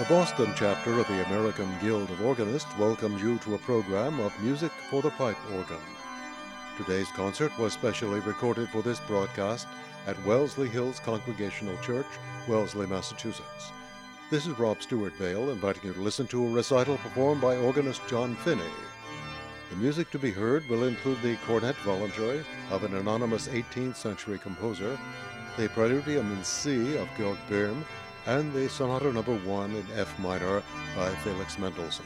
Boston chapter of the American Guild of Organists welcomes you to a program of music for the pipe organ. Today's concert was specially recorded for this broadcast at Wellesley Hills Congregational Church, Wellesley, Massachusetts. This is Rob Stewart Vale inviting you to listen to a recital performed by organist John Finney. The music to be heard will include the cornet voluntary of an anonymous 18th century composer, the Preludium in C of Georg Böhm, and the Sonata No. 1 in F minor by Felix Mendelssohn.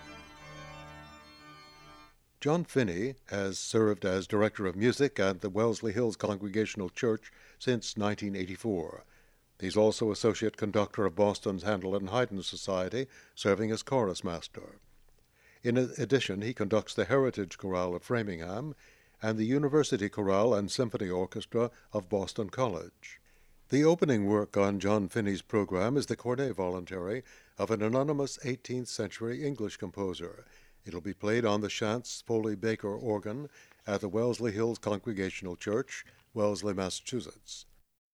John Finney has served as Director of Music at the Wellesley Hills Congregational Church since 1984. He's also Associate Conductor of Boston's Handel and Haydn Society, serving as chorus master. In addition, he conducts the Heritage Chorale of Framingham and the University Chorale and Symphony Orchestra of Boston College. The opening work on John Finney's program is the Cornet Voluntary of an anonymous 18th century English composer. It'll be played on the Chance Foley Baker organ at the Wellesley Hills Congregational Church, Wellesley, Massachusetts.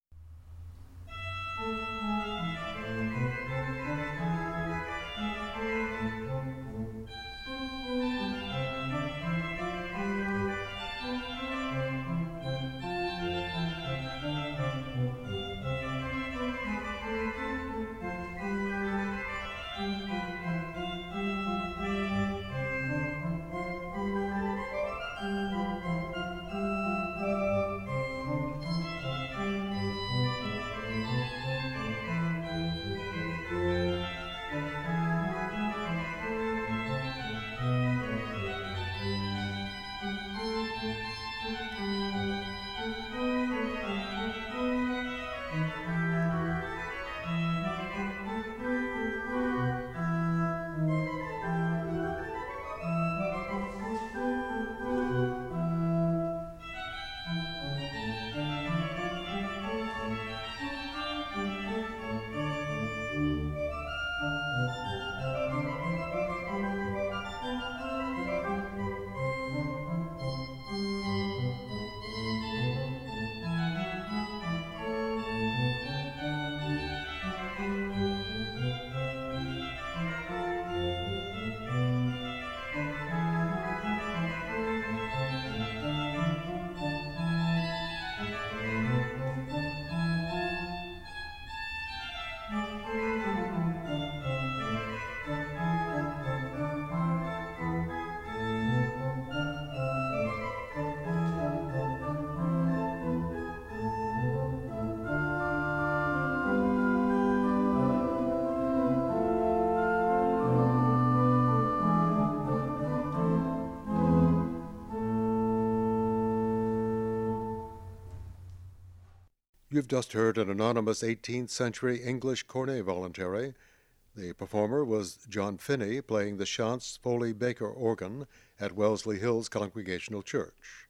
You've just heard an anonymous 18th century English Cornet Voluntary. The performer was John Finney, playing the Chance Foley Baker organ at Wellesley Hills Congregational Church.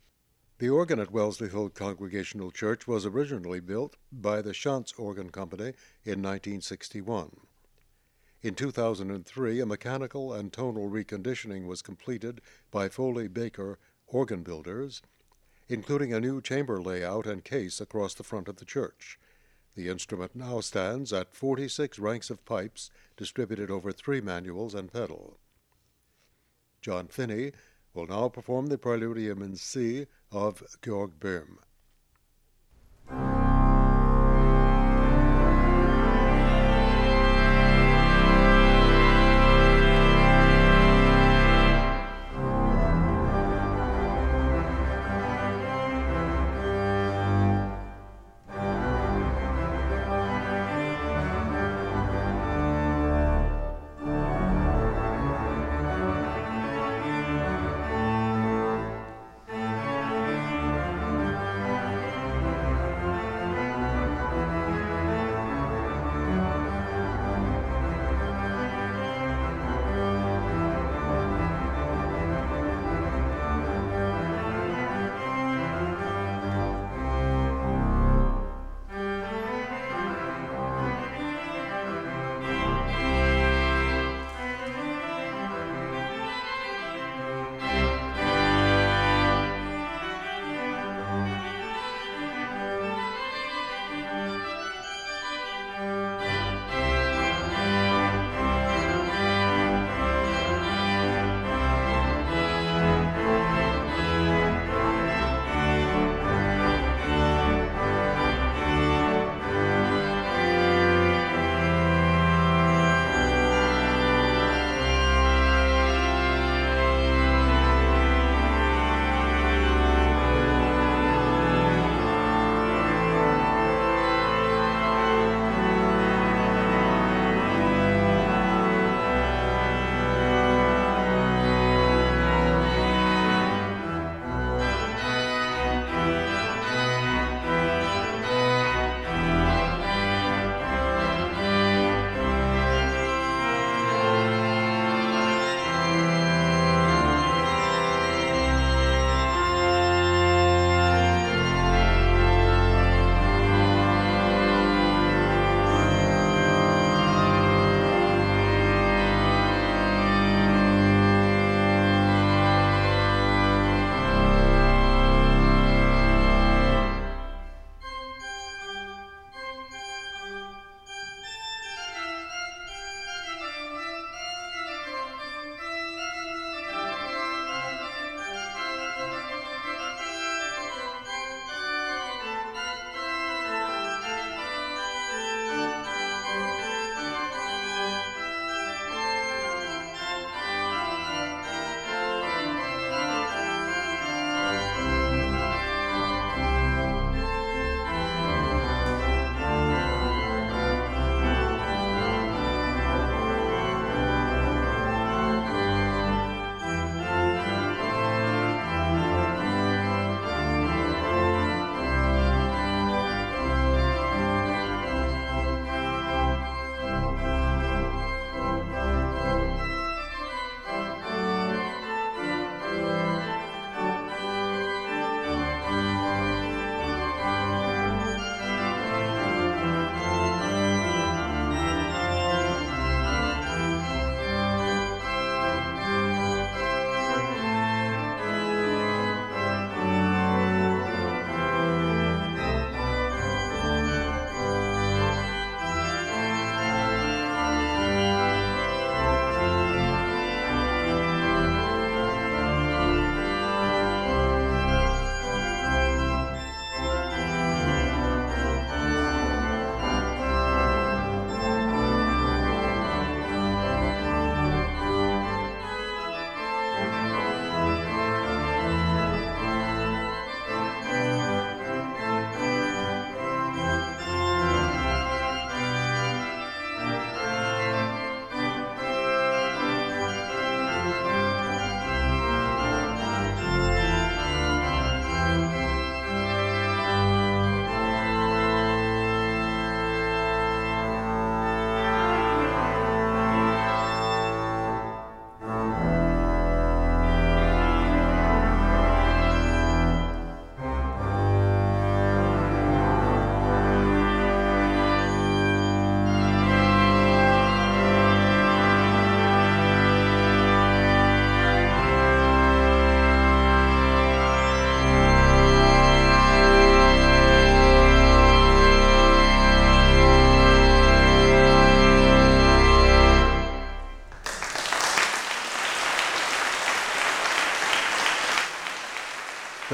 The organ at Wellesley Hills Congregational Church was originally built by the Chance Organ Company in 1961. In 2003, a mechanical and tonal reconditioning was completed by Foley Baker organ builders, including a new chamber layout and case across the front of the church. The instrument now stands at 46 ranks of pipes distributed over 3 manuals and pedal. John Finney will now perform the Preludium in C of Georg Böhm.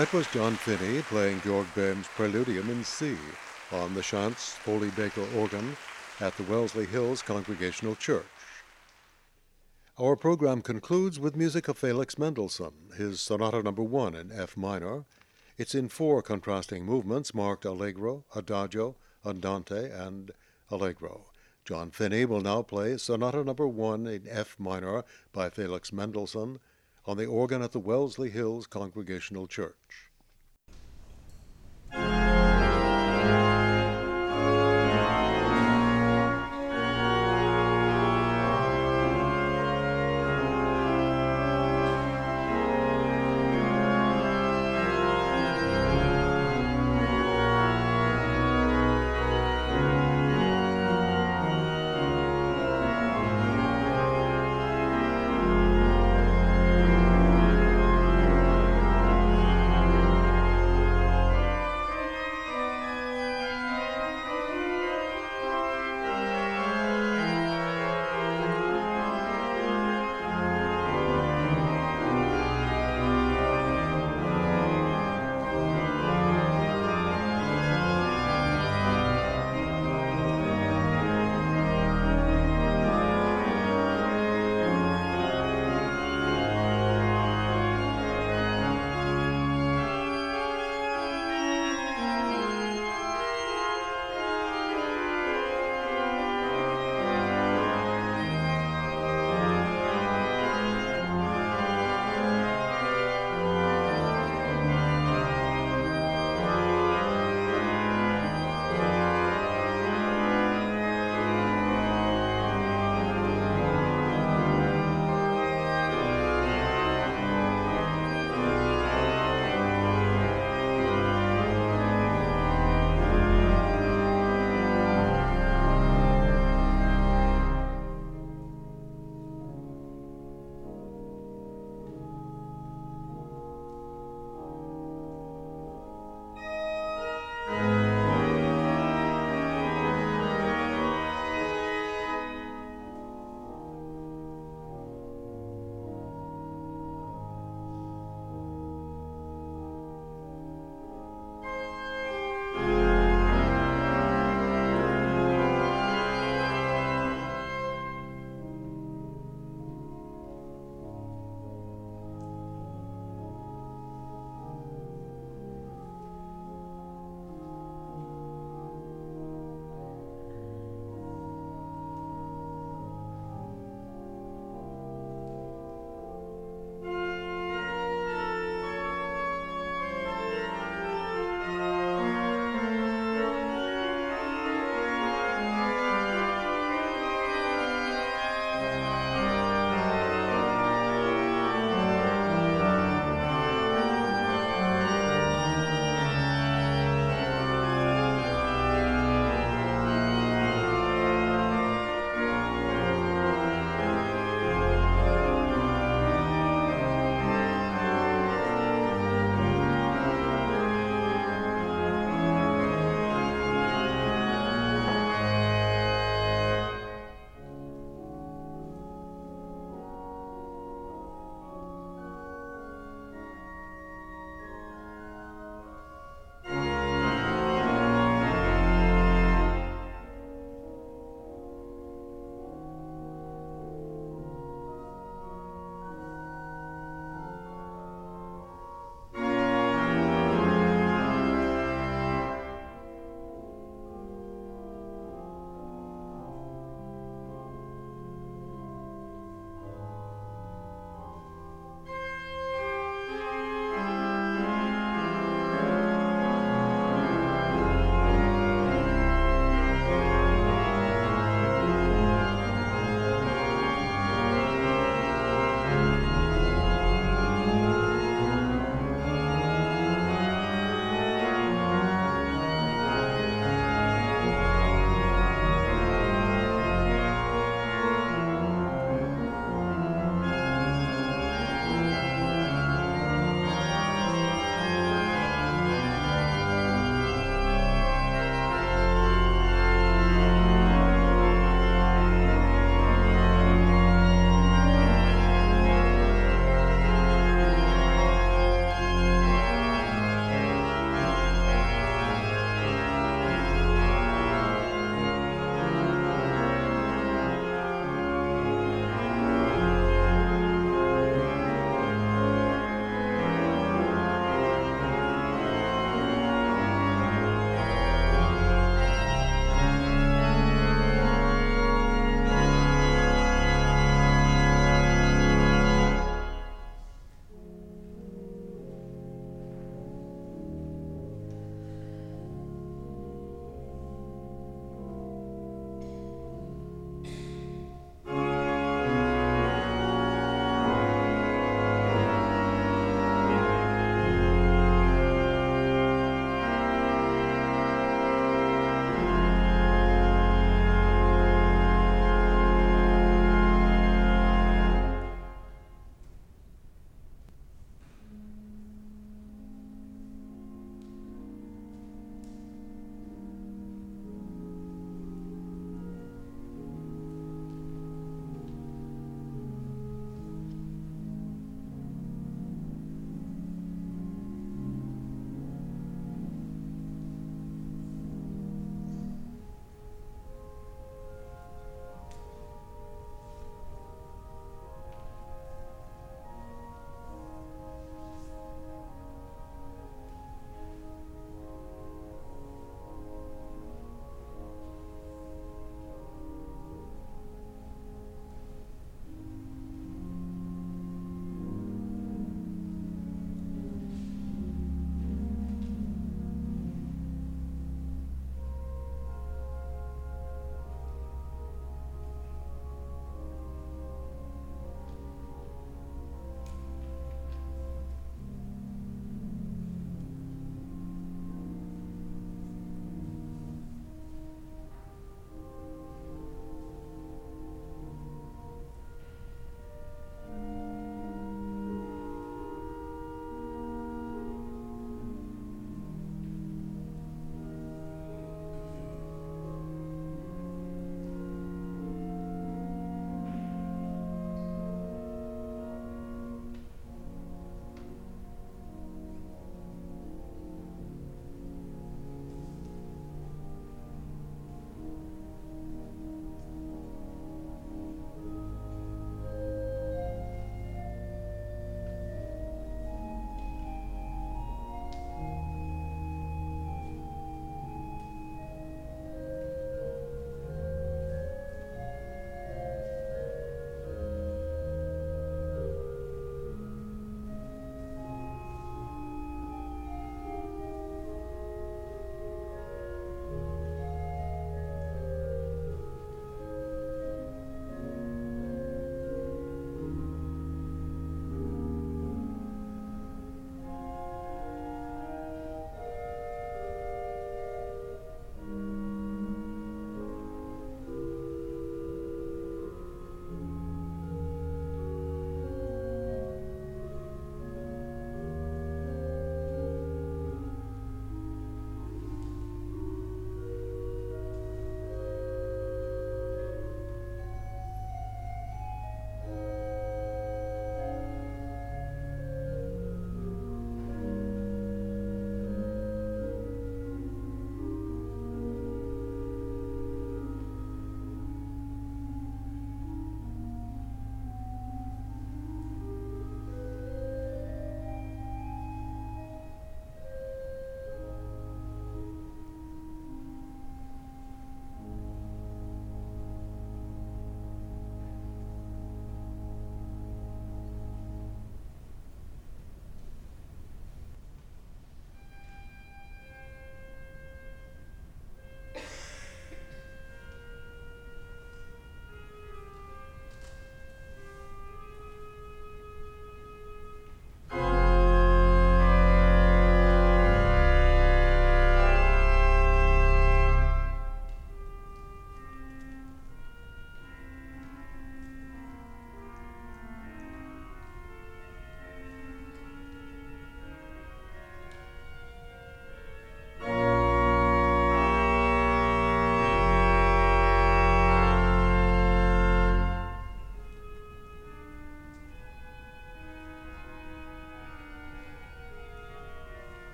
That was John Finney playing Georg Böhm's Preludium in C on the Schanz Foley Baker organ at the Wellesley Hills Congregational Church. Our program concludes with music of Felix Mendelssohn, his Sonata No. 1 in F minor. It's in 4 contrasting movements marked Allegro, Adagio, Andante, and Allegro. John Finney will now play Sonata No. 1 in F minor by Felix Mendelssohn on the organ at the Wellesley Hills Congregational Church.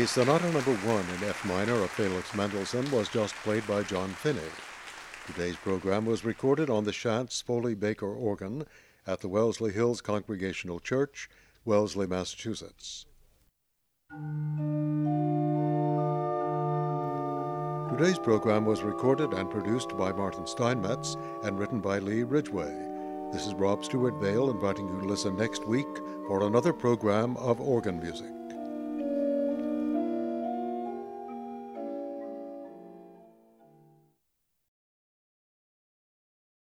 The Sonata No. 1 in F minor of Felix Mendelssohn was just played by John Finney. Today's program was recorded on the Shantz Foley Baker organ at the Wellesley Hills Congregational Church, Wellesley, Massachusetts. Today's program was recorded and produced by Martin Steinmetz and written by Lee Ridgway. This is Rob Stewart Vale inviting you to listen next week for another program of organ music.